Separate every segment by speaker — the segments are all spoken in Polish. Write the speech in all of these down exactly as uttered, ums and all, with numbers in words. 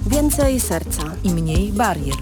Speaker 1: Więcej serca
Speaker 2: i mniej barier.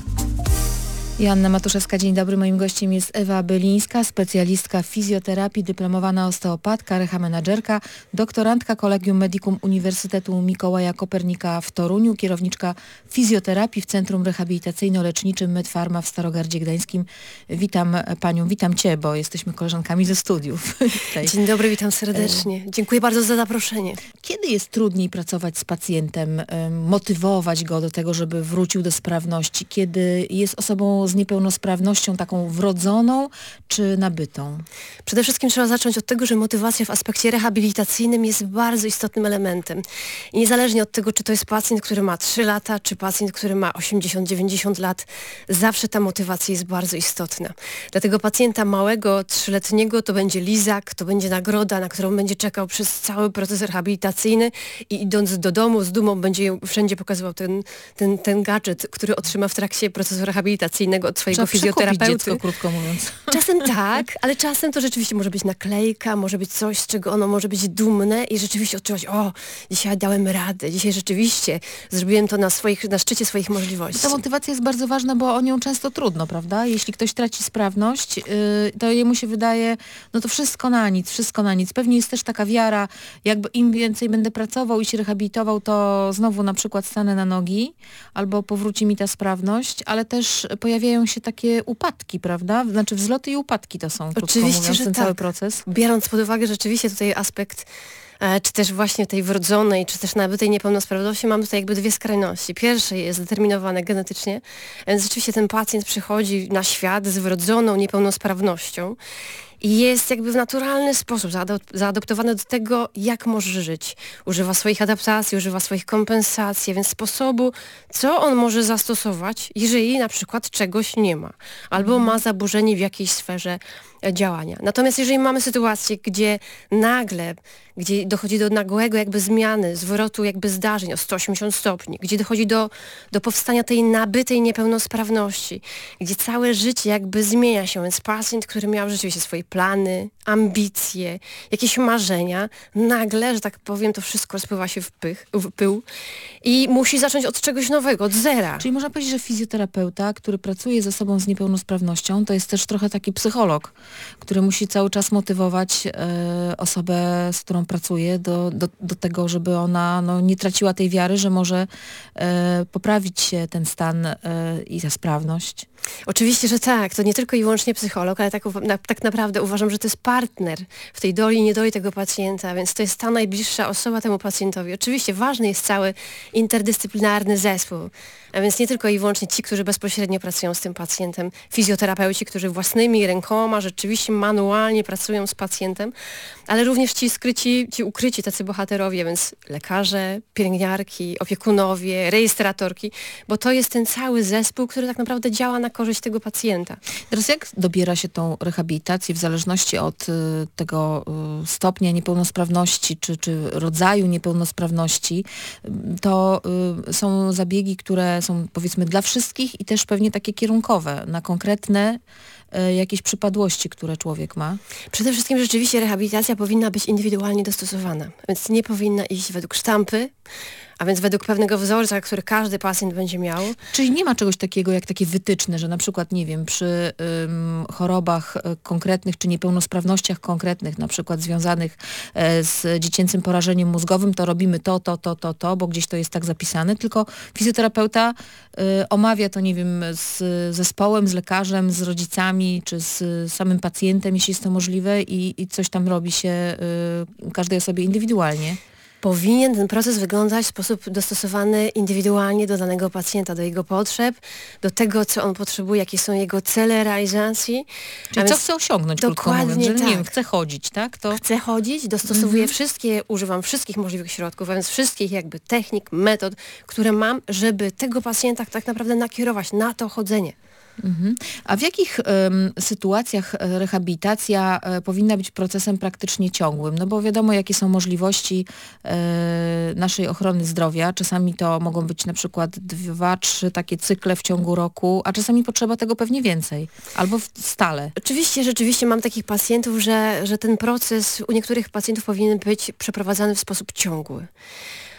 Speaker 2: Joanna Matuszewska, dzień dobry. Moim gościem jest Ewa Bylińska, specjalistka fizjoterapii, dyplomowana osteopatka, rehamenadżerka, doktorantka Collegium Medicum Uniwersytetu Mikołaja Kopernika w Toruniu, kierowniczka fizjoterapii w Centrum Rehabilitacyjno-Leczniczym Medfarma w Starogardzie Gdańskim. Witam panią, witam cię, bo jesteśmy koleżankami ze studiów.
Speaker 1: Dzień dobry, witam serdecznie. Dziękuję bardzo za zaproszenie.
Speaker 2: Kiedy jest trudniej pracować z pacjentem, motywować go do tego, żeby wrócił do sprawności? Kiedy jest osobą z niepełnosprawnością taką wrodzoną czy nabytą?
Speaker 1: Przede wszystkim trzeba zacząć od tego, że motywacja w aspekcie rehabilitacyjnym jest bardzo istotnym elementem. I niezależnie od tego, czy to jest pacjent, który ma trzy lata, czy pacjent, który ma osiemdziesiąt dziewięćdziesiąt lat, zawsze ta motywacja jest bardzo istotna. Dla tego pacjenta małego, trzyletniego to będzie lizak, to będzie nagroda, na którą będzie czekał przez cały proces rehabilitacyjny i idąc do domu z dumą będzie wszędzie pokazywał ten, ten, ten gadżet, który otrzyma w trakcie procesu rehabilitacyjnego od swojego
Speaker 2: Trzeba
Speaker 1: fizjoterapeuty.
Speaker 2: Dziecko, krótko mówiąc.
Speaker 1: Czasem tak, ale czasem to rzeczywiście może być naklejka, może być coś, z czego ono może być dumne i rzeczywiście odczuwać, o, dzisiaj dałem radę, dzisiaj rzeczywiście zrobiłem to na, swoich, na szczycie swoich możliwości.
Speaker 2: Ta motywacja jest bardzo ważna, bo o nią często trudno, prawda? Jeśli ktoś traci sprawność, yy, to jemu się wydaje, no to wszystko na nic, wszystko na nic. Pewnie jest też taka wiara, jakby im więcej będę pracował i się rehabilitował, to znowu na przykład stanę na nogi, albo powróci mi ta sprawność, ale też pojawiają się takie upadki, prawda? Znaczy wzloty i upadki to są, krótko
Speaker 1: Oczywiście,
Speaker 2: mówiąc,
Speaker 1: że
Speaker 2: ten
Speaker 1: tak.
Speaker 2: cały proces.
Speaker 1: Biorąc pod uwagę rzeczywiście tutaj aspekt e, czy też właśnie tej wrodzonej, czy też nabytej niepełnosprawności, mamy tutaj jakby dwie skrajności. Pierwsze jest zdeterminowane genetycznie, więc rzeczywiście ten pacjent przychodzi na świat z wrodzoną niepełnosprawnością i jest jakby w naturalny sposób zaadop- zaadoptowany do tego, jak może żyć. Używa swoich adaptacji, używa swoich kompensacji, więc sposobu, co on może zastosować, jeżeli na przykład czegoś nie ma, albo mm. ma zaburzenie w jakiejś sferze e, działania. Natomiast jeżeli mamy sytuację, gdzie nagle, gdzie dochodzi do nagłego jakby zmiany, zwrotu jakby zdarzeń o sto osiemdziesiąt stopni, gdzie dochodzi do, do powstania tej nabytej niepełnosprawności, gdzie całe życie jakby zmienia się, więc pacjent, który miał rzeczywiście swoje plany, ambicje, jakieś marzenia, nagle, że tak powiem, to wszystko rozpływa się w, pych, w pył i musi zacząć od czegoś nowego, od zera.
Speaker 2: Czyli można powiedzieć, że fizjoterapeuta, który pracuje ze osobą z niepełnosprawnością, to jest też trochę taki psycholog, który musi cały czas motywować e, osobę, z którą pracuje do, do, do tego, żeby ona no, nie traciła tej wiary, że może e, poprawić się ten stan e, i ta sprawność.
Speaker 1: Oczywiście, że tak. To nie tylko i wyłącznie psycholog, ale tak, na, tak naprawdę uważam, że to jest partner w tej doli i niedoli tego pacjenta, więc to jest ta najbliższa osoba temu pacjentowi. Oczywiście ważny jest cały interdyscyplinarny zespół, a więc nie tylko i wyłącznie ci, którzy bezpośrednio pracują z tym pacjentem, fizjoterapeuci, którzy własnymi rękoma rzeczywiście manualnie pracują z pacjentem, ale również ci skryci, ci ukryci tacy bohaterowie, więc lekarze, pielęgniarki, opiekunowie, rejestratorki, bo to jest ten cały zespół, który tak naprawdę działa na korzyść tego pacjenta.
Speaker 2: Teraz jak dobiera się tą rehabilitację w zależności od y, tego y, stopnia niepełnosprawności czy, czy rodzaju niepełnosprawności, y, to y, są zabiegi, które są powiedzmy dla wszystkich i też pewnie takie kierunkowe na konkretne y, jakieś przypadłości, które człowiek ma?
Speaker 1: Przede wszystkim rzeczywiście rehabilitacja powinna być indywidualnie dostosowana, więc nie powinna iść według sztampy, a więc według pewnego wzorca, który każdy pacjent będzie miał.
Speaker 2: Czyli nie ma czegoś takiego jak takie wytyczne, że na przykład, nie wiem, przy ym, chorobach y, konkretnych czy niepełnosprawnościach konkretnych, na przykład związanych y, z dziecięcym porażeniem mózgowym, to robimy to, to, to, to, to, bo gdzieś to jest tak zapisane, tylko fizjoterapeuta y, omawia to, nie wiem, z zespołem, z lekarzem, z rodzicami, czy z samym pacjentem, jeśli jest to możliwe i, i coś tam robi się y, każdej osobie indywidualnie.
Speaker 1: Powinien ten proces wyglądać w sposób dostosowany indywidualnie do danego pacjenta, do jego potrzeb, do tego, co on potrzebuje, jakie są jego cele realizacji.
Speaker 2: Czyli co chce osiągnąć, krótko mówiąc, że
Speaker 1: tak.
Speaker 2: nie wiem, chce chodzić, tak? To...
Speaker 1: Chcę chodzić, dostosowuję
Speaker 2: Mhm.
Speaker 1: wszystkie, używam wszystkich możliwych środków, a więc wszystkich jakby technik, metod, które mam, żeby tego pacjenta tak naprawdę nakierować na to chodzenie.
Speaker 2: Mhm. A w jakich um, sytuacjach rehabilitacja e, powinna być procesem praktycznie ciągłym? No bo wiadomo, jakie są możliwości e, naszej ochrony zdrowia. Czasami to mogą być na przykład dwa, trzy takie cykle w ciągu roku, a czasami potrzeba tego pewnie więcej. Albo w, stale.
Speaker 1: Oczywiście, rzeczywiście mam takich pacjentów, że, że ten proces u niektórych pacjentów powinien być przeprowadzany w sposób ciągły.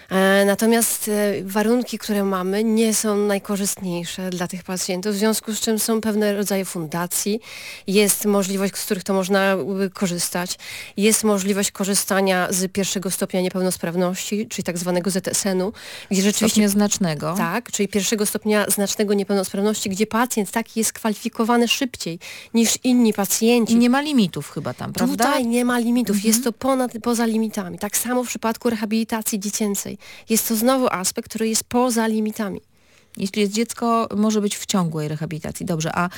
Speaker 1: E, natomiast e, warunki, które mamy, nie są najkorzystniejsze dla tych pacjentów, w związku z czym są pewne rodzaje fundacji, jest możliwość, z których to można y, korzystać, jest możliwość korzystania z pierwszego stopnia niepełnosprawności, czyli tak zwanego Z S N u, gdzie rzeczywiście...
Speaker 2: Stopnia znacznego.
Speaker 1: Tak, czyli pierwszego stopnia znacznego niepełnosprawności, gdzie pacjent taki jest kwalifikowany szybciej niż inni pacjenci.
Speaker 2: I nie ma limitów chyba tam, prawda?
Speaker 1: Tutaj nie ma limitów,
Speaker 2: Mhm.
Speaker 1: jest to ponad, poza limitami. Tak samo w przypadku rehabilitacji dziecięcej. Jest to znowu aspekt, który jest poza limitami.
Speaker 2: Jeśli jest dziecko, może być w ciągłej rehabilitacji. Dobrze, a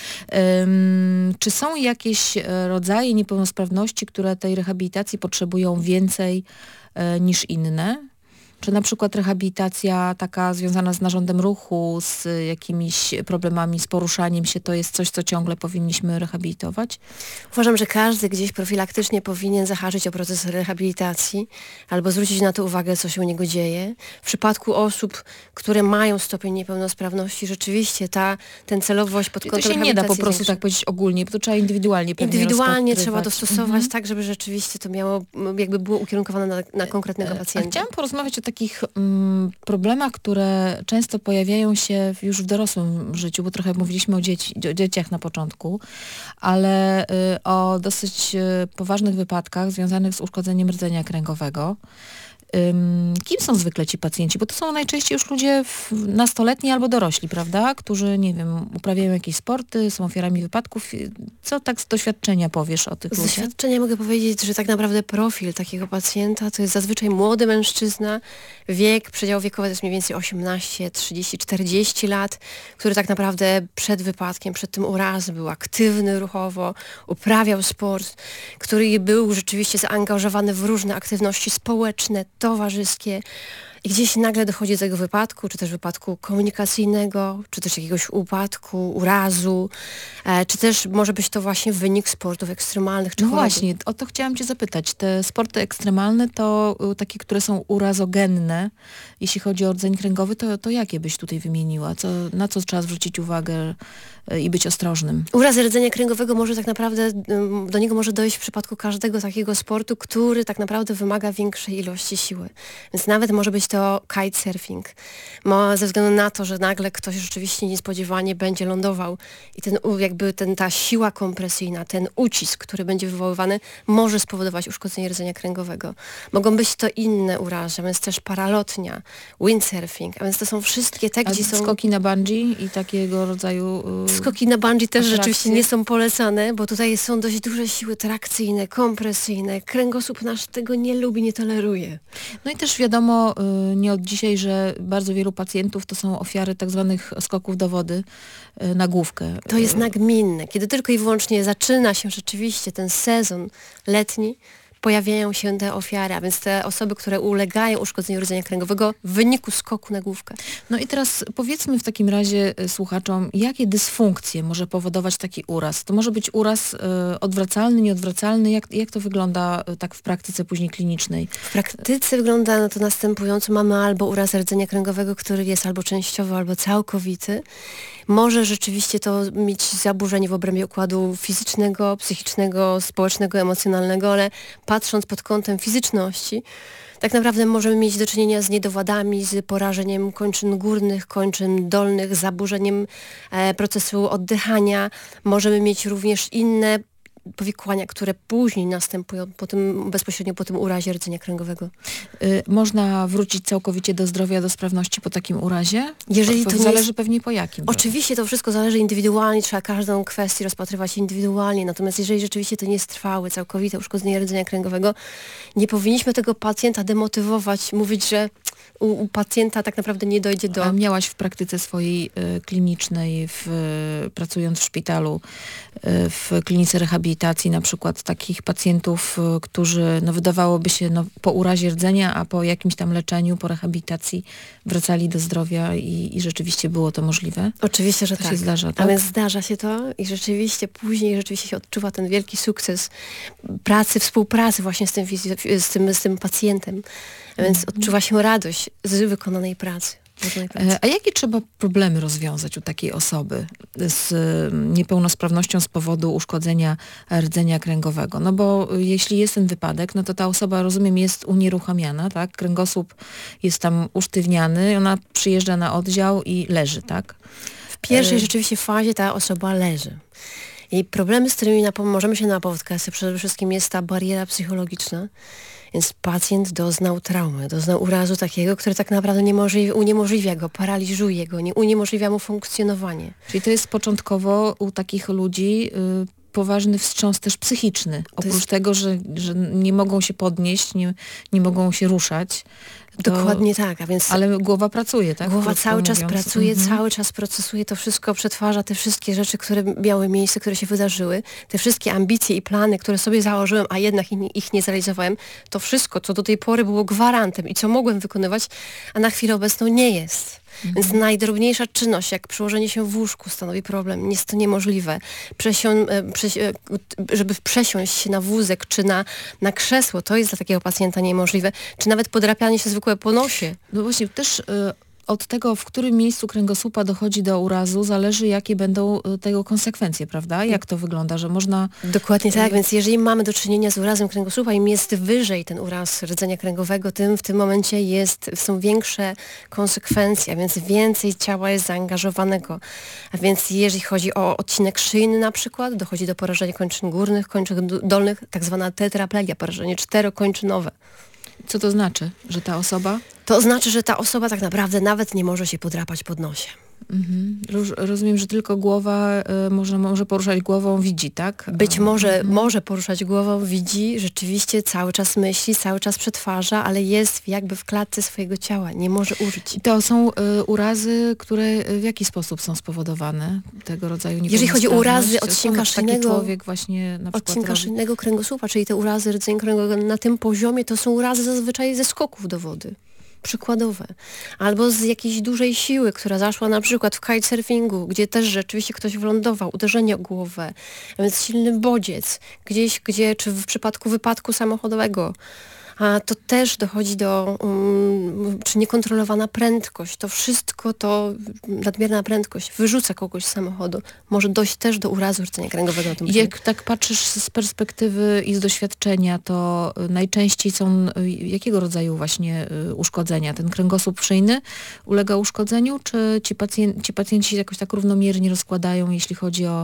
Speaker 2: ym, czy są jakieś e, rodzaje niepełnosprawności, które tej rehabilitacji potrzebują więcej e, niż inne? Czy na przykład rehabilitacja taka związana z narządem ruchu, z jakimiś problemami z poruszaniem się, to jest coś, co ciągle powinniśmy rehabilitować?
Speaker 1: Uważam, że każdy gdzieś profilaktycznie powinien zahaczyć o proces rehabilitacji albo zwrócić na to uwagę, co się u niego dzieje. W przypadku osób, które mają stopień niepełnosprawności, rzeczywiście ta ten celowość pod
Speaker 2: Czyli
Speaker 1: kątem
Speaker 2: to się nie da po
Speaker 1: rehabilitacji
Speaker 2: prostu
Speaker 1: większa.
Speaker 2: tak powiedzieć ogólnie, bo to trzeba indywidualnie pewnie
Speaker 1: Indywidualnie trzeba
Speaker 2: rozpatrywać.
Speaker 1: dostosować
Speaker 2: Mhm.
Speaker 1: tak, żeby rzeczywiście to miało, m, jakby było ukierunkowane na, na konkretnego
Speaker 2: A
Speaker 1: pacjenta.
Speaker 2: chciałam porozmawiać o takich mm, problemach, które często pojawiają się w- już w dorosłym życiu, bo trochę mówiliśmy o, dzieci, o dzieciach na początku, ale y, o dosyć y, poważnych wypadkach związanych z uszkodzeniem rdzenia kręgowego. Ym, kim są zwykle ci pacjenci? Bo to są najczęściej już ludzie w, nastoletni albo dorośli, prawda? Którzy, nie wiem, uprawiają jakieś sporty, są ofiarami wypadków. Co tak z doświadczenia powiesz o tych
Speaker 1: Z
Speaker 2: ludziach?
Speaker 1: doświadczenia mogę powiedzieć, że tak naprawdę profil takiego pacjenta to jest zazwyczaj młody mężczyzna, wiek, przedział wiekowy to jest mniej więcej osiemnaście, trzydzieści, czterdzieści lat, który tak naprawdę przed wypadkiem, przed tym urazem był aktywny ruchowo, uprawiał sport, który był rzeczywiście zaangażowany w różne aktywności społeczne, towarzyskie. I gdzieś nagle dochodzi do tego wypadku, czy też wypadku komunikacyjnego, czy też jakiegoś upadku, urazu, e, czy też może być to właśnie wynik sportów ekstremalnych, czy
Speaker 2: No
Speaker 1: choroby.
Speaker 2: właśnie, o to chciałam cię zapytać. Te sporty ekstremalne to y, takie, które są urazogenne, jeśli chodzi o rdzeń kręgowy, to, to jakie byś tutaj wymieniła? Co, na co trzeba zwrócić uwagę y, i być ostrożnym?
Speaker 1: Uraz rdzenia kręgowego może tak naprawdę, ym, do niego może dojść w przypadku każdego takiego sportu, który tak naprawdę wymaga większej ilości siły. Więc nawet może być to kitesurfing. Mo, ze względu na to, że nagle ktoś rzeczywiście niespodziewanie będzie lądował i ten, u- jakby ten, ta siła kompresyjna, ten ucisk, który będzie wywoływany, może spowodować uszkodzenie rdzenia kręgowego. Mogą być to inne urazy, a więc też paralotnia, windsurfing, a więc to są wszystkie te,
Speaker 2: A
Speaker 1: gdzie są...
Speaker 2: skoki na bungee i takiego rodzaju... y,
Speaker 1: Skoki na bungee też
Speaker 2: atrakcje?
Speaker 1: rzeczywiście nie są polecane, bo tutaj są dość duże siły trakcyjne, kompresyjne. Kręgosłup nasz tego nie lubi, nie toleruje.
Speaker 2: No i też wiadomo y, nie od dzisiaj, że bardzo wielu pacjentów to są ofiary tak zwanych skoków do wody y, na główkę.
Speaker 1: To jest nagminne. Kiedy tylko i wyłącznie zaczyna się rzeczywiście ten sezon letni, pojawiają się te ofiary, a więc te osoby, które ulegają uszkodzeniu rdzenia kręgowego w wyniku skoku na główkę.
Speaker 2: No i teraz powiedzmy w takim razie y, słuchaczom, jakie dysfunkcje może powodować taki uraz? To może być uraz y, odwracalny, nieodwracalny? Jak, jak to wygląda y, tak w praktyce później klinicznej?
Speaker 1: W praktyce wygląda na to następująco. Mamy albo uraz rdzenia kręgowego, który jest albo częściowy, albo całkowity. Może rzeczywiście to mieć zaburzenie w obrębie układu fizycznego, psychicznego, społecznego, emocjonalnego, ale patrząc pod kątem fizyczności, tak naprawdę możemy mieć do czynienia z niedowładami, z porażeniem kończyn górnych, kończyn dolnych, zaburzeniem e, procesu oddychania. Możemy mieć również inne powikłania, które później następują po tym, bezpośrednio po tym urazie rdzenia kręgowego.
Speaker 2: Y, można wrócić całkowicie do zdrowia, do sprawności po takim urazie?
Speaker 1: Jeżeli to nie
Speaker 2: zależy
Speaker 1: jest...
Speaker 2: pewnie po jakim.
Speaker 1: Oczywiście to wszystko zależy indywidualnie, trzeba każdą kwestię rozpatrywać indywidualnie, natomiast jeżeli rzeczywiście to nie jest trwałe, całkowite uszkodzenie rdzenia kręgowego, nie powinniśmy tego pacjenta demotywować, mówić, że u, u pacjenta tak naprawdę nie dojdzie do...
Speaker 2: A miałaś w praktyce swojej y, klinicznej, w, y, pracując w szpitalu, y, w klinice rehabilitacji na przykład takich pacjentów, y, którzy no, wydawałoby się no, po urazie rdzenia, a po jakimś tam leczeniu, po rehabilitacji wracali do zdrowia i, i rzeczywiście było to możliwe?
Speaker 1: Oczywiście, że
Speaker 2: To
Speaker 1: tak.
Speaker 2: się zdarza,
Speaker 1: A
Speaker 2: tak?
Speaker 1: więc zdarza się to i rzeczywiście później rzeczywiście się odczuwa ten wielki sukces pracy, współpracy właśnie z tym, fizy- z tym, z tym pacjentem. A więc odczuwa się radość z wykonanej pracy.
Speaker 2: A jakie trzeba problemy rozwiązać u takiej osoby z niepełnosprawnością z powodu uszkodzenia rdzenia kręgowego? No bo jeśli jest ten wypadek, no to ta osoba, rozumiem, jest unieruchamiana, tak? Kręgosłup jest tam usztywniany, ona przyjeżdża na oddział i leży, tak?
Speaker 1: W pierwszej rzeczywiście fazie ta osoba leży. I problemy, z którymi napo- możemy się napotkać, przede wszystkim jest ta bariera psychologiczna. Więc pacjent doznał traumy, doznał urazu takiego, który tak naprawdę niemożliwi- uniemożliwia go, paraliżuje go, nie uniemożliwia mu funkcjonowanie.
Speaker 2: Czyli to jest początkowo u takich ludzi y, poważny wstrząs też psychiczny. Oprócz jest... tego, że, że nie mogą się podnieść, nie, nie mogą się ruszać. To...
Speaker 1: Dokładnie tak, a więc...
Speaker 2: Ale głowa pracuje, tak?
Speaker 1: Głowa
Speaker 2: Krótko
Speaker 1: cały czas
Speaker 2: mówiąc.
Speaker 1: pracuje,
Speaker 2: Mhm.
Speaker 1: cały czas procesuje to wszystko, przetwarza te wszystkie rzeczy, które miały miejsce, które się wydarzyły, te wszystkie ambicje i plany, które sobie założyłem, a jednak ich nie zrealizowałem, to wszystko, co do tej pory było gwarantem i co mogłem wykonywać, a na chwilę obecną nie jest. Mhm. Więc najdrobniejsza czynność, jak przyłożenie się w łóżku, stanowi problem. Jest to niemożliwe. Przesią, prześ, żeby przesiąść się na wózek czy na, na krzesło, to jest dla takiego pacjenta niemożliwe. Czy nawet podrapianie się zwykłe po nosie.
Speaker 2: No właśnie, też... Y- od tego, w którym miejscu kręgosłupa dochodzi do urazu, zależy, jakie będą tego konsekwencje, prawda? Jak to wygląda, że można...
Speaker 1: Dokładnie tak, więc jeżeli mamy do czynienia z urazem kręgosłupa, im jest wyżej ten uraz rdzenia kręgowego, tym w tym momencie jest, są większe konsekwencje, a więc więcej ciała jest zaangażowanego. A więc jeżeli chodzi o odcinek szyjny na przykład, dochodzi do porażenia kończyn górnych, kończyn dolnych, tak zwana tetraplegia, porażenie czterokończynowe.
Speaker 2: Co to znaczy, że ta osoba?
Speaker 1: To znaczy, że ta osoba tak naprawdę nawet nie może się podrapać pod nosie.
Speaker 2: Mhm. Roz, rozumiem, że tylko głowa y, może, może poruszać głową, widzi, tak?
Speaker 1: Być może mhm. może poruszać głową, widzi, rzeczywiście cały czas myśli, cały czas przetwarza, ale jest jakby w klatce swojego ciała, nie może użyć.
Speaker 2: To są y, urazy, które w jaki sposób są spowodowane tego rodzaju
Speaker 1: niepełnosprawność? Jeżeli chodzi o urazy odcinka szyjnego,
Speaker 2: człowiek właśnie na
Speaker 1: odcinka szyjnego kręgosłupa, czyli te urazy rdzenia kręgowego na tym poziomie, to są urazy zazwyczaj ze skoków do wody. Przykładowe. Albo z jakiejś dużej siły, która zaszła na przykład w kitesurfingu, gdzie też rzeczywiście ktoś wylądował, uderzenie o głowę, a więc silny bodziec, gdzieś, gdzie, czy w przypadku wypadku samochodowego, a to też dochodzi do, um, czy niekontrolowana prędkość, to wszystko to, nadmierna prędkość wyrzuca kogoś z samochodu, może dojść też do urazu rdzenia kręgowego na tym poziomie.
Speaker 2: Jak tak patrzysz z perspektywy i z doświadczenia, to najczęściej są jakiego rodzaju właśnie uszkodzenia? Ten kręgosłup szyjny ulega uszkodzeniu, czy ci, pacjen- ci pacjenci się jakoś tak równomiernie rozkładają, jeśli chodzi o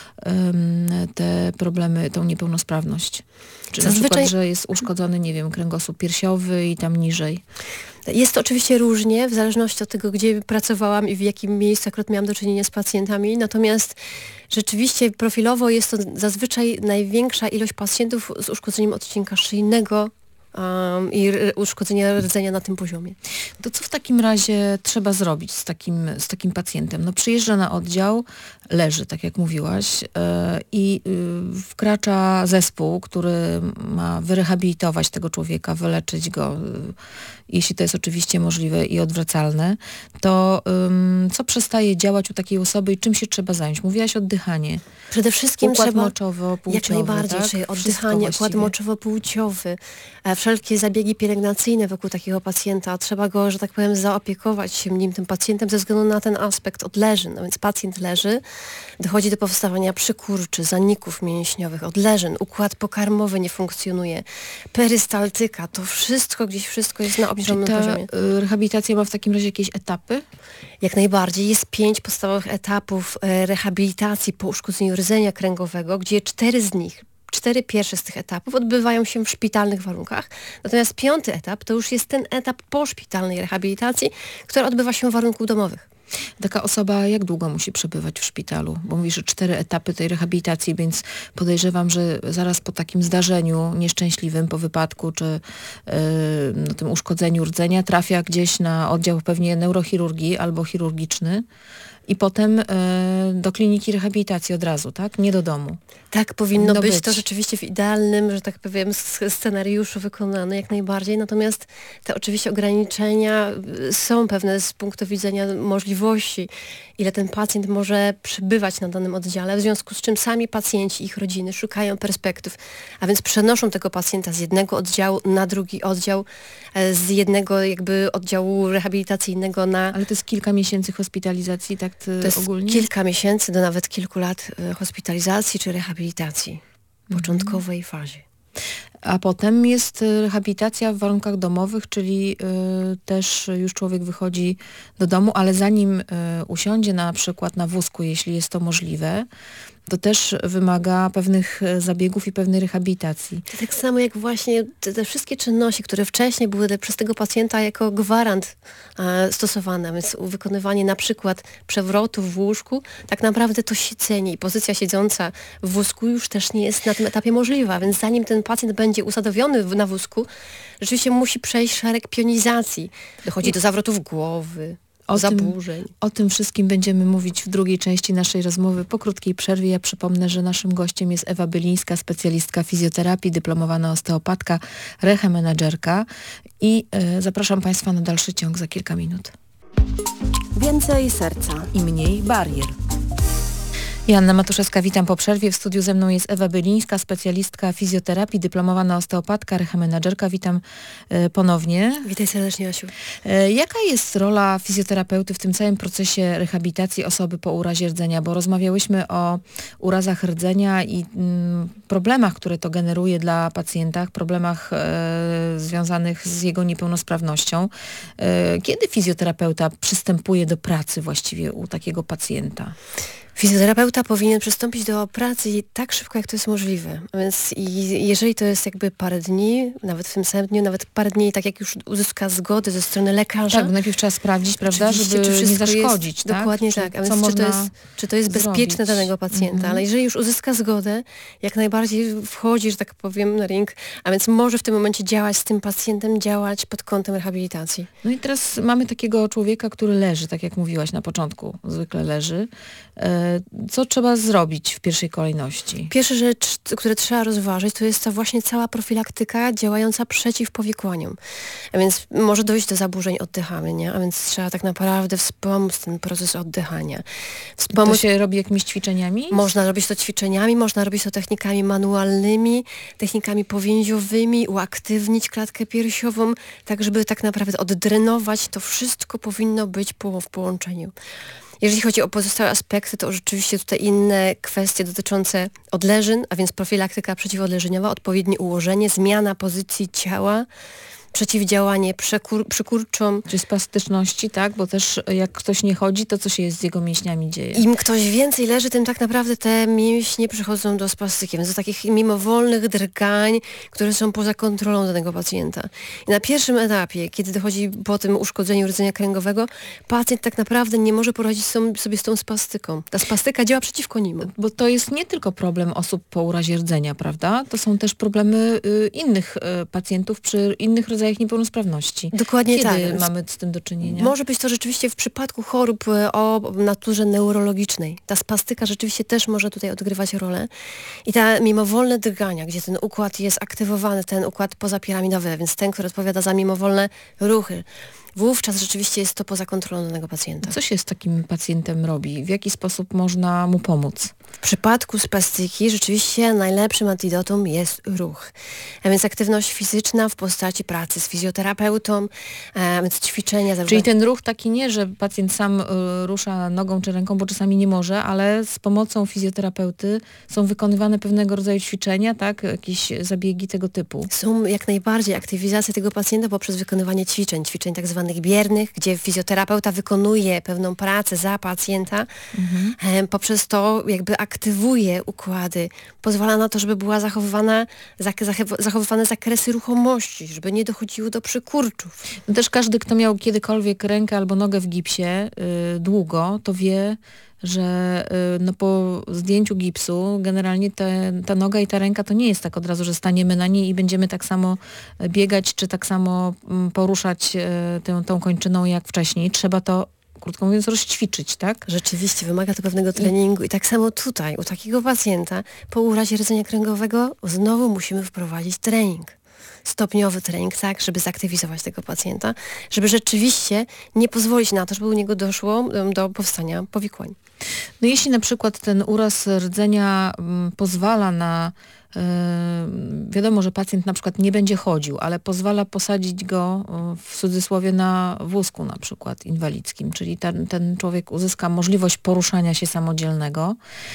Speaker 2: um, te problemy, tą niepełnosprawność? Czy Zazwyczaj... na przykład, że jest uszkodzony, nie wiem, kręgosłup piersiowy i tam niżej?
Speaker 1: Jest to oczywiście różnie, w zależności od tego, gdzie pracowałam i w jakim miejscu akurat miałam do czynienia z pacjentami, natomiast rzeczywiście profilowo jest to zazwyczaj największa ilość pacjentów z uszkodzeniem odcinka szyjnego Um, i r- uszkodzenia rdzenia na tym poziomie.
Speaker 2: To co w takim razie trzeba zrobić z takim, z takim pacjentem? No przyjeżdża na oddział, leży, tak jak mówiłaś, yy, i yy, wkracza zespół, który ma wyrehabilitować tego człowieka, wyleczyć go, yy, jeśli to jest oczywiście możliwe i odwracalne, to yy, co przestaje działać u takiej osoby i czym się trzeba zająć? Mówiłaś oddychanie.
Speaker 1: Przede wszystkim
Speaker 2: układ
Speaker 1: trzeba...
Speaker 2: moczowo-płciowy,
Speaker 1: jak najbardziej,
Speaker 2: tak?
Speaker 1: czyli oddychanie, układ moczowo-płciowy, wszelkie zabiegi pielęgnacyjne wokół takiego pacjenta. Trzeba go, że tak powiem, zaopiekować się nim, tym pacjentem ze względu na ten aspekt odleżyn. No więc pacjent leży, dochodzi do powstawania przykurczy, zaników mięśniowych, odleżyn, układ pokarmowy nie funkcjonuje, perystaltyka, to wszystko, gdzieś wszystko jest na obniżonym poziomie.
Speaker 2: Ta rehabilitacja ma w takim razie jakieś etapy?
Speaker 1: Jak najbardziej. Jest pięć podstawowych etapów rehabilitacji po uszkodzeniu rdzenia kręgowego, gdzie cztery z nich Cztery pierwsze z tych etapów odbywają się w szpitalnych warunkach, natomiast piąty etap to już jest ten etap poszpitalnej rehabilitacji, która odbywa się w warunkach domowych.
Speaker 2: Taka osoba jak długo musi przebywać w szpitalu? Bo mówisz, że cztery etapy tej rehabilitacji, więc podejrzewam, że zaraz po takim zdarzeniu nieszczęśliwym, po wypadku czy yy, no, tym uszkodzeniu rdzenia trafia gdzieś na oddział pewnie neurochirurgii albo chirurgiczny. I potem y, do kliniki rehabilitacji od razu, tak? Nie do domu.
Speaker 1: Tak, powinno być,
Speaker 2: być.
Speaker 1: To rzeczywiście w idealnym, że tak powiem, scenariuszu wykonane jak najbardziej. Natomiast te oczywiście ograniczenia są pewne z punktu widzenia możliwości możliwości, ile ten pacjent może przebywać na danym oddziale, w związku z czym sami pacjenci, ich rodziny szukają perspektyw, a więc przenoszą tego pacjenta z jednego oddziału na drugi oddział, z jednego jakby oddziału rehabilitacyjnego na...
Speaker 2: Ale to jest kilka miesięcy hospitalizacji, tak ty
Speaker 1: To jest
Speaker 2: ogólnie?
Speaker 1: kilka miesięcy do nawet kilku lat hospitalizacji czy rehabilitacji w początkowej
Speaker 2: Mhm.
Speaker 1: fazie.
Speaker 2: A potem jest rehabilitacja w warunkach domowych, czyli y, też już człowiek wychodzi do domu, ale zanim y, usiądzie na przykład na wózku, jeśli jest to możliwe, to też wymaga pewnych zabiegów i pewnej rehabilitacji.
Speaker 1: To tak samo jak właśnie te, te wszystkie czynności, które wcześniej były te, przez tego pacjenta jako gwarant e, stosowane, więc wykonywanie na przykład przewrotu w łóżku, tak naprawdę to siedzenie i pozycja siedząca w wózku już też nie jest na tym etapie możliwa, więc zanim ten pacjent będzie usadowiony w, na wózku, rzeczywiście musi przejść szereg pionizacji. Dochodzi do zawrotów głowy,
Speaker 2: O
Speaker 1: zaburzeń.
Speaker 2: Tym, o tym wszystkim będziemy mówić w drugiej części naszej rozmowy po krótkiej przerwie. Ja przypomnę, że naszym gościem jest Ewa Bylińska, specjalistka fizjoterapii, dyplomowana osteopatka, rehamenadżerka i y, zapraszam Państwa na dalszy ciąg za kilka minut.
Speaker 3: Więcej serca
Speaker 2: I mniej barier. Joanna Matuszewska, witam po przerwie. W studiu ze mną jest Ewa Bylińska, specjalistka fizjoterapii, dyplomowana osteopatka, rehamenadżerka. Witam y, ponownie.
Speaker 1: Witaj serdecznie, Asiu.
Speaker 2: Y, jaka jest rola fizjoterapeuty w tym całym procesie rehabilitacji osoby po urazie rdzenia? Bo rozmawiałyśmy o urazach rdzenia i mm, problemach, które to generuje dla pacjenta, problemach y, związanych z jego niepełnosprawnością. Y, kiedy fizjoterapeuta przystępuje do pracy właściwie u takiego pacjenta?
Speaker 1: Fizjoterapeuta powinien przystąpić do pracy tak szybko, jak to jest możliwe. A więc i jeżeli to jest jakby parę dni, nawet w tym samym dniu, nawet parę dni, tak jak już uzyska zgodę ze strony lekarza.
Speaker 2: Tak, najpierw trzeba sprawdzić, prawda, żeby
Speaker 1: czy
Speaker 2: nie zaszkodzić.
Speaker 1: Jest,
Speaker 2: tak?
Speaker 1: Dokładnie
Speaker 2: czy,
Speaker 1: tak. A
Speaker 2: co
Speaker 1: więc czy to,
Speaker 2: można
Speaker 1: jest, czy to jest bezpieczne
Speaker 2: zrobić?
Speaker 1: dla danego pacjenta,
Speaker 2: Mhm.
Speaker 1: ale jeżeli już uzyska zgodę, jak najbardziej wchodzi, że tak powiem, na ring, a więc może w tym momencie działać z tym pacjentem, działać pod kątem rehabilitacji.
Speaker 2: No i teraz mamy takiego człowieka, który leży, tak jak mówiłaś na początku, zwykle leży. Co trzeba zrobić w pierwszej kolejności?
Speaker 1: Pierwsza rzecz, które trzeba rozważyć, to jest ta właśnie cała profilaktyka działająca przeciw powikłaniom. A więc może dojść do zaburzeń oddychania, a więc trzeba tak naprawdę wspomóc ten proces oddychania. Wspomóc...
Speaker 2: To się robi jakimiś ćwiczeniami?
Speaker 1: Można robić to ćwiczeniami, można robić to technikami manualnymi, technikami powięziowymi, uaktywnić klatkę piersiową, tak żeby tak naprawdę oddrenować. To wszystko powinno być po, w połączeniu. Jeżeli chodzi o pozostałe aspekty, to rzeczywiście tutaj inne kwestie dotyczące odleżyn, a więc profilaktyka przeciwodleżeniowa, odpowiednie ułożenie, zmiana pozycji ciała, przeciwdziałanie przekur- przykurczom.
Speaker 2: Czy spastyczności, tak? Bo też jak ktoś nie chodzi, to co się z jego mięśniami dzieje?
Speaker 1: Im ktoś więcej leży, tym tak naprawdę te mięśnie przychodzą do spastyki, więc do takich mimowolnych drgań, które są poza kontrolą danego pacjenta. I na pierwszym etapie, kiedy dochodzi po tym uszkodzeniu rdzenia kręgowego, pacjent tak naprawdę nie może poradzić sobie z tą spastyką. Ta spastyka działa przeciwko nim.
Speaker 2: Bo to jest nie tylko problem osób po urazie rdzenia, prawda? To są też problemy y, innych y, pacjentów przy innych rodzajach niepełnosprawności.
Speaker 1: Dokładnie
Speaker 2: Kiedy
Speaker 1: tak.
Speaker 2: Kiedy mamy z tym do czynienia?
Speaker 1: Może być to rzeczywiście w przypadku chorób o naturze neurologicznej. Ta spastyka rzeczywiście też może tutaj odgrywać rolę. I te mimowolne drgania, gdzie ten układ jest aktywowany, ten układ pozapiramidowy, więc ten, który odpowiada za mimowolne ruchy, wówczas rzeczywiście jest to poza kontrolą danego pacjenta.
Speaker 2: Co się z takim pacjentem robi? W jaki sposób można mu pomóc?
Speaker 1: W przypadku spastyki rzeczywiście najlepszym antidotum jest ruch. A więc aktywność fizyczna w postaci pracy z fizjoterapeutą, a więc ćwiczenia. Zarówno...
Speaker 2: Czyli ten ruch taki nie, że pacjent sam y, rusza nogą czy ręką, bo czasami nie może, ale z pomocą fizjoterapeuty są wykonywane pewnego rodzaju ćwiczenia, tak? Jakieś zabiegi tego typu.
Speaker 1: Są jak najbardziej aktywizacja tego pacjenta poprzez wykonywanie ćwiczeń, ćwiczeń tak zwanych biernych, gdzie fizjoterapeuta wykonuje pewną pracę za pacjenta, mhm. poprzez to jakby aktywuje układy, pozwala na to, żeby była zachowywana, zachowywane zakresy ruchomości, żeby nie dochodziło do przykurczów.
Speaker 2: No też każdy, kto miał kiedykolwiek rękę albo nogę w gipsie yy, długo, to wie, że yy, no po zdjęciu gipsu generalnie te, ta noga i ta ręka to nie jest tak od razu, że staniemy na niej i będziemy tak samo biegać, czy tak samo yy, poruszać yy, tę, tą kończyną jak wcześniej. Trzeba to, krótko mówiąc, rozćwiczyć, tak?
Speaker 1: Rzeczywiście, wymaga to pewnego treningu i tak samo tutaj, u takiego pacjenta po urazie rdzenia kręgowego znowu musimy wprowadzić trening. stopniowy trening, tak, żeby zaktywizować tego pacjenta, żeby rzeczywiście nie pozwolić na to, żeby u niego doszło do powstania powikłań.
Speaker 2: No jeśli na przykład ten uraz rdzenia m, pozwala na, y, wiadomo, że pacjent na przykład nie będzie chodził, ale pozwala posadzić go y, w cudzysłowie na wózku na przykład inwalidzkim, czyli ten, ten człowiek uzyska możliwość poruszania się samodzielnego,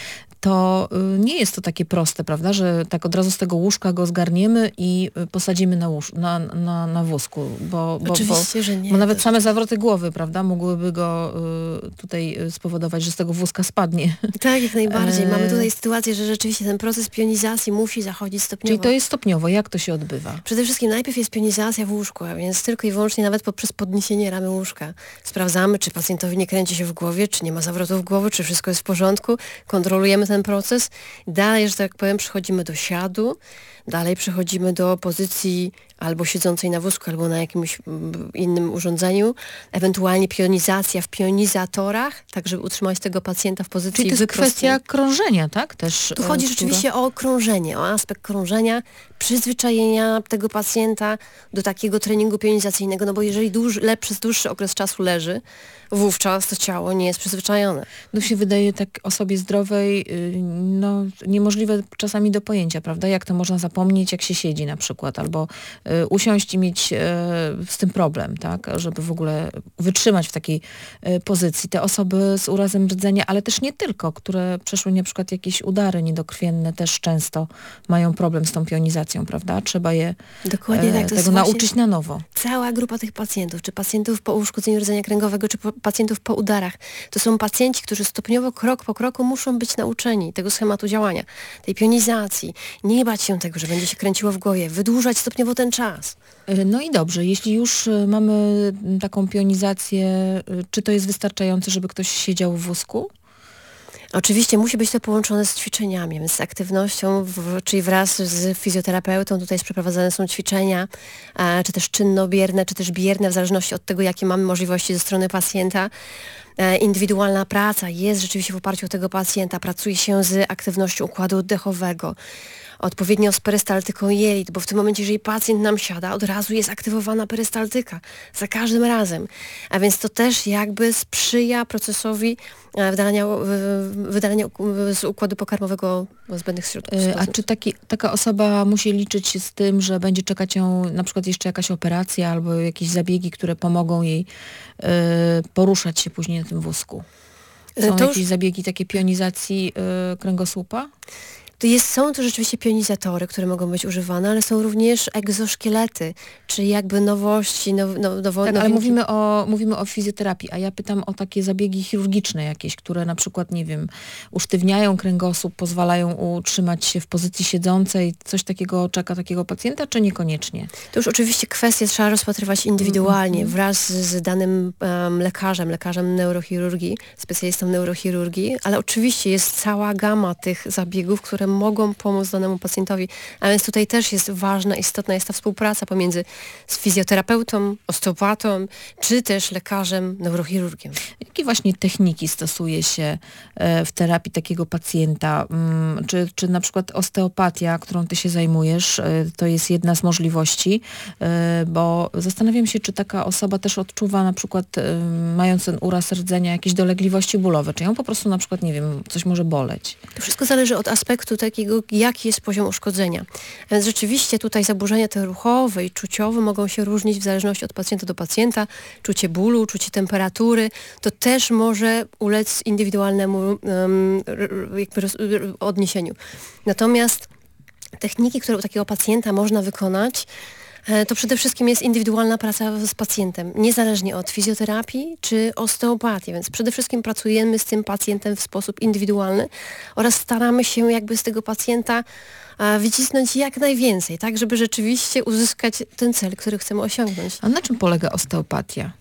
Speaker 2: to y, nie jest to takie proste, prawda, że tak od razu z tego łóżka go zgarniemy i y, posadzimy na, łóż- na, na, na wózku, bo, bo,
Speaker 1: Oczywiście,
Speaker 2: bo,
Speaker 1: że nie.
Speaker 2: bo nawet same zawroty głowy, prawda, mogłyby go y, tutaj y, spowodować, że z tego wózka spadnie.
Speaker 1: Tak, jak najbardziej. Mamy
Speaker 2: E,
Speaker 1: tutaj sytuację, że rzeczywiście ten proces pionizacji musi zachodzić stopniowo.
Speaker 2: Czyli to jest stopniowo. Jak to się odbywa?
Speaker 1: Przede wszystkim najpierw jest pionizacja w łóżku, a więc tylko i wyłącznie nawet poprzez podniesienie ramy łóżka. Sprawdzamy, czy pacjentowi nie kręci się w głowie, czy nie ma zawrotów głowy, czy wszystko jest w porządku. Kontrolujemy ten proces. Dalej, że tak powiem, przechodzimy do siadu. Dalej przechodzimy do pozycji albo siedzącej na wózku, albo na jakimś mm, innym urządzeniu. Ewentualnie pionizacja w pionizatorach, tak żeby utrzymać tego pacjenta w pozycji
Speaker 2: Czyli to jest
Speaker 1: wyprostowanej.
Speaker 2: kwestia krążenia, tak? Też,
Speaker 1: Tu chodzi
Speaker 2: e,
Speaker 1: rzeczywiście o krążenie, o aspekt krążenia, przyzwyczajenia tego pacjenta do takiego treningu pionizacyjnego, no bo jeżeli dłuż, le, przez dłuższy okres czasu leży, wówczas to ciało nie jest przyzwyczajone.
Speaker 2: No się wydaje tak osobie zdrowej y, no, niemożliwe czasami do pojęcia, prawda? Jak to można zapomnieć, jak się siedzi na przykład, albo y, usiąść i mieć y, z tym problem, tak? Żeby w ogóle wytrzymać w takiej y, pozycji. Te osoby z urazem rdzenia, ale też nie tylko, które przeszły na przykład jakieś udary niedokrwienne, też często mają problem z tą pionizacją, prawda? Trzeba je
Speaker 1: Dokładnie
Speaker 2: e,
Speaker 1: tak. To jest
Speaker 2: tego
Speaker 1: właśnie
Speaker 2: nauczyć na nowo.
Speaker 1: cała grupa tych pacjentów, czy pacjentów po uszkodzeniu rdzenia kręgowego, czy po, pacjentów po udarach, to są pacjenci, którzy stopniowo, krok po kroku muszą być nauczeni tego schematu działania, tej pionizacji. Nie bać się tego, że będzie się kręciło w głowie, wydłużać stopniowo ten czas.
Speaker 2: E, No i dobrze, jeśli już e, mamy taką pionizację, e, czy to jest wystarczające, żeby ktoś siedział w wózku?
Speaker 1: Oczywiście musi być to połączone z ćwiczeniami, więc z aktywnością, w, czyli wraz z fizjoterapeutą tutaj przeprowadzane są ćwiczenia, e, czy też czynnobierne, czy też bierne, w zależności od tego, jakie mamy możliwości ze strony pacjenta. E, indywidualna praca jest rzeczywiście w oparciu o tego pacjenta, pracuje się z aktywnością układu oddechowego, odpowiednio z perystaltyką jelit, bo w tym momencie, jeżeli pacjent nam siada, od razu jest aktywowana perystaltyka, za każdym razem. A więc to też jakby sprzyja procesowi e, wydalania, w- wydalania uk- z układu pokarmowego zbędnych środków.
Speaker 2: E, A czy taki, taka osoba musi liczyć się z tym, że będzie czekać ją na przykład jeszcze jakaś operacja albo jakieś zabiegi, które pomogą jej e, poruszać się później na tym wózku? Są
Speaker 1: To
Speaker 2: jakieś
Speaker 1: już-
Speaker 2: zabiegi takie pionizacji e, kręgosłupa?
Speaker 1: To jest, są to rzeczywiście pionizatory, które mogą być używane, ale są również egzoszkielety, czyli jakby nowości, now, now, nowo,
Speaker 2: Tak, ale
Speaker 1: nowinki.
Speaker 2: mówimy o, mówimy o fizjoterapii, a ja pytam o takie zabiegi chirurgiczne jakieś, które na przykład, nie wiem, usztywniają kręgosłup, pozwalają utrzymać się w pozycji siedzącej. Coś takiego czeka takiego pacjenta, czy niekoniecznie?
Speaker 1: To już oczywiście kwestie trzeba rozpatrywać indywidualnie wraz z, z danym um, lekarzem, lekarzem neurochirurgii, specjalistą neurochirurgii, ale oczywiście jest cała gama tych zabiegów, które mogą pomóc danemu pacjentowi, a więc tutaj też jest ważna, istotna jest ta współpraca pomiędzy z fizjoterapeutą, osteopatą, czy też lekarzem neurochirurgiem.
Speaker 2: Jakie właśnie techniki stosuje się e, w terapii takiego pacjenta? Mm, Czy, czy na przykład osteopatia, którą ty się zajmujesz, e, to jest jedna z możliwości, e, bo zastanawiam się, czy taka osoba też odczuwa na przykład, e, mając ten uraz rdzenia, jakieś dolegliwości bólowe, czy ją po prostu na przykład, nie wiem, coś może boleć.
Speaker 1: To wszystko zależy od aspektu takiego, jaki jest poziom uszkodzenia. A więc rzeczywiście tutaj zaburzenia te ruchowe i czuciowe mogą się różnić w zależności od pacjenta do pacjenta. Czucie bólu, czucie temperatury, to też może ulec indywidualnemu um, jakby roz, odniesieniu. Natomiast techniki, które u takiego pacjenta można wykonać, to przede wszystkim jest indywidualna praca z pacjentem, niezależnie od fizjoterapii czy osteopatii, więc przede wszystkim pracujemy z tym pacjentem w sposób indywidualny oraz staramy się jakby z tego pacjenta wycisnąć jak najwięcej, tak, żeby rzeczywiście uzyskać ten cel, który chcemy osiągnąć.
Speaker 2: A na czym polega osteopatia?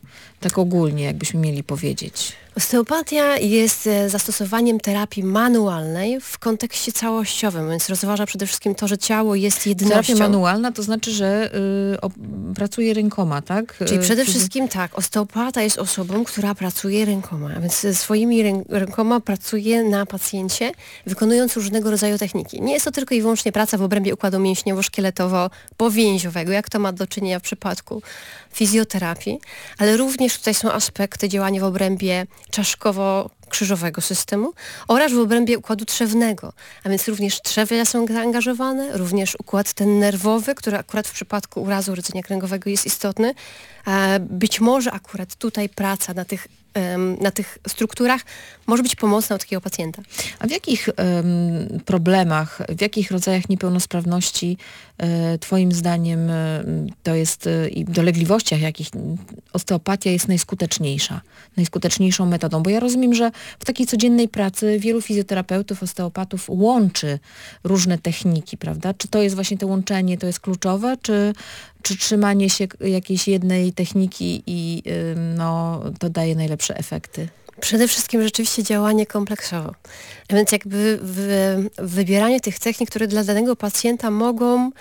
Speaker 2: Tak ogólnie, jakbyśmy mieli powiedzieć.
Speaker 1: Osteopatia jest zastosowaniem terapii manualnej w kontekście całościowym, więc rozważa przede wszystkim to, że ciało jest jednością.
Speaker 2: Terapia manualna to znaczy, że y, o, pracuje rękoma, tak?
Speaker 1: Czyli przede
Speaker 2: Fizy-
Speaker 1: wszystkim tak, osteopata jest osobą, która pracuje rękoma, a więc swoimi rę- rękoma pracuje na pacjencie, wykonując różnego rodzaju techniki. Nie jest to tylko i wyłącznie praca w obrębie układu mięśniowo-szkieletowo-powięziowego, jak to ma do czynienia w przypadku fizjoterapii, ale również tutaj są aspekty działania w obrębie czaszkowo-krzyżowego systemu oraz w obrębie układu trzewnego, a więc również trzewia są zaangażowane, również układ ten nerwowy, który akurat w przypadku urazu rdzenia kręgowego jest istotny. Być może akurat tutaj praca na tych, na tych strukturach może być pomocna u takiego pacjenta.
Speaker 2: A w jakich um, problemach, w jakich rodzajach niepełnosprawności e, Twoim zdaniem e, to jest e, i dolegliwościach jakich osteopatia jest najskuteczniejsza, najskuteczniejszą metodą? Bo ja rozumiem, że w takiej codziennej pracy wielu fizjoterapeutów, osteopatów łączy różne techniki, prawda? Czy to jest właśnie to łączenie, to jest kluczowe, czy, czy trzymanie się jakiejś jednej techniki i y, no, to daje najlepsze efekty?
Speaker 1: Przede wszystkim rzeczywiście działanie kompleksowo. A więc jakby wy, wybieranie tych technik, które dla danego pacjenta mogą, um,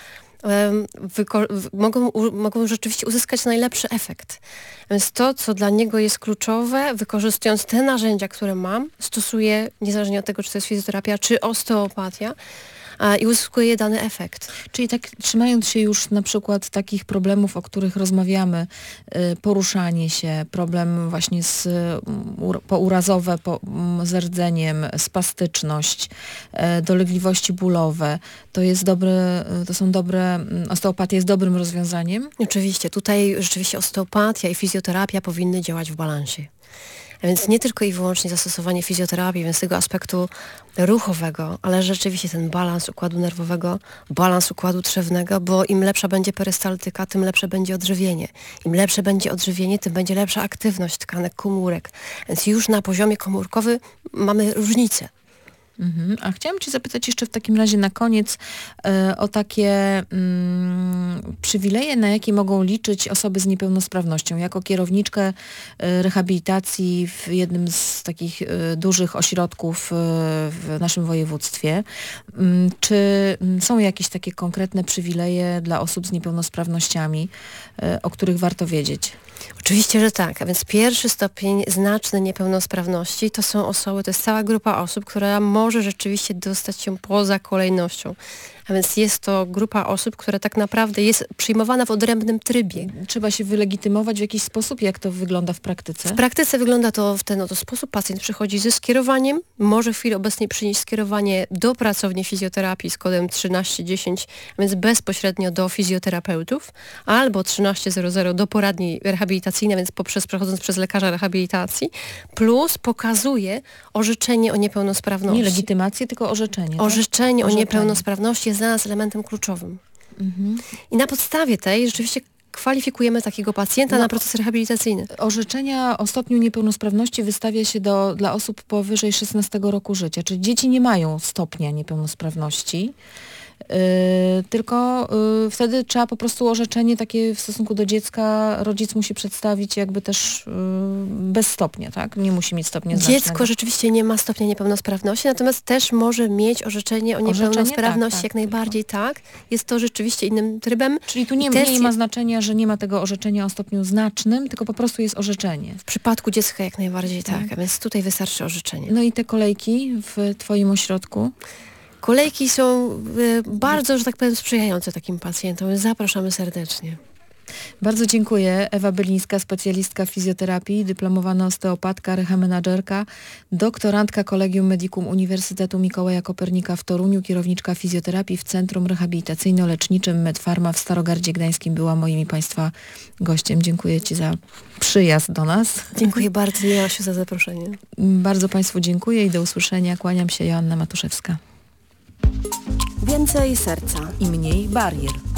Speaker 1: wyko- mogą, u, mogą rzeczywiście uzyskać najlepszy efekt. A więc to, co dla niego jest kluczowe, wykorzystując te narzędzia, które mam, stosuję niezależnie od tego, czy to jest fizjoterapia, czy osteopatia, i uzyskuje dany efekt.
Speaker 2: Czyli tak trzymając się już na przykład takich problemów, o których rozmawiamy, poruszanie się, problem właśnie z pourazowe, po, z rdzeniem, spastyczność, dolegliwości bólowe, to jest dobre, to są dobre, osteopatia jest dobrym rozwiązaniem?
Speaker 1: Oczywiście, tutaj rzeczywiście osteopatia i fizjoterapia powinny działać w balansie. A więc nie tylko i wyłącznie zastosowanie fizjoterapii, więc tego aspektu ruchowego, ale rzeczywiście ten balans układu nerwowego, balans układu trzewnego, bo im lepsza będzie perystaltyka, tym lepsze będzie odżywienie. Im lepsze będzie odżywienie, tym będzie lepsza aktywność tkanek komórek. Więc już na poziomie komórkowym mamy różnicę.
Speaker 2: Mhm. A chciałam Cię zapytać jeszcze w takim razie na koniec e, o takie mm, przywileje, na jakie mogą liczyć osoby z niepełnosprawnością. Jako kierowniczkę e, rehabilitacji w jednym z takich e, dużych ośrodków e, w naszym województwie, m, czy m, są jakieś takie konkretne przywileje dla osób z niepełnosprawnościami, e, o których warto wiedzieć?
Speaker 1: Oczywiście, że tak. A więc pierwszy stopień znacznej niepełnosprawności to są osoby, to jest cała grupa osób, która może rzeczywiście dostać się poza kolejnością. A więc jest to grupa osób, która tak naprawdę jest przyjmowana w odrębnym trybie.
Speaker 2: Trzeba się wylegitymować w jakiś sposób? Jak to wygląda w praktyce?
Speaker 1: W praktyce wygląda to w ten oto sposób. Pacjent przychodzi ze skierowaniem, może w chwili obecnej przynieść skierowanie do pracowni fizjoterapii z kodem trzynaście dziesięć, a więc bezpośrednio do fizjoterapeutów, albo trzynaście zero zero do poradni rehabilitacyjnej, więc poprzez, przechodząc przez lekarza rehabilitacji, plus pokazuje orzeczenie o niepełnosprawności.
Speaker 2: Nie legitymację, tylko orzeczenie. Tak?
Speaker 1: Orzeczenie o
Speaker 2: Orzeczenie.
Speaker 1: niepełnosprawności jest dla nas elementem kluczowym.
Speaker 2: Mhm.
Speaker 1: I na podstawie tej rzeczywiście kwalifikujemy takiego pacjenta
Speaker 2: No,
Speaker 1: na proces rehabilitacyjny.
Speaker 2: Orzeczenia o stopniu niepełnosprawności wystawia się do, dla osób powyżej szesnastego roku życia, czyli dzieci nie mają stopnia niepełnosprawności. Yy, tylko yy, wtedy trzeba po prostu orzeczenie takie w stosunku do dziecka, rodzic musi przedstawić jakby też yy, bez stopnia, tak? Nie musi mieć stopnia
Speaker 1: Dziecko
Speaker 2: znacznego.
Speaker 1: rzeczywiście nie ma stopnia niepełnosprawności, natomiast też może mieć orzeczenie o
Speaker 2: Orzeczenie?
Speaker 1: niepełnosprawności,
Speaker 2: Tak, tak.
Speaker 1: jak najbardziej tak. Jest to rzeczywiście innym trybem.
Speaker 2: Czyli tu nie,
Speaker 1: I też
Speaker 2: nie ma znaczenia, że nie ma tego orzeczenia o stopniu znacznym, tylko po prostu jest orzeczenie.
Speaker 1: W przypadku dziecka jak najbardziej tak,
Speaker 2: Tak.
Speaker 1: a więc tutaj wystarczy orzeczenie.
Speaker 2: No i te kolejki w Twoim ośrodku?
Speaker 1: Kolejki są y, bardzo, że tak powiem, sprzyjające takim pacjentom. Zapraszamy serdecznie.
Speaker 2: Bardzo dziękuję. Ewa Bylińska, specjalistka fizjoterapii, dyplomowana osteopatka, rehamenadżerka, doktorantka Collegium Medicum Uniwersytetu Mikołaja Kopernika w Toruniu, kierowniczka fizjoterapii w Centrum Rehabilitacyjno-Leczniczym Medfarma w Starogardzie Gdańskim była moim i Państwa gościem. Dziękuję Ci za przyjazd do nas.
Speaker 1: Dziękuję bardzo, Joasiu, za zaproszenie.
Speaker 2: Bardzo Państwu dziękuję i do usłyszenia. Kłaniam się, Joanna Matuszewska.
Speaker 3: Więcej serca
Speaker 4: i mniej barier.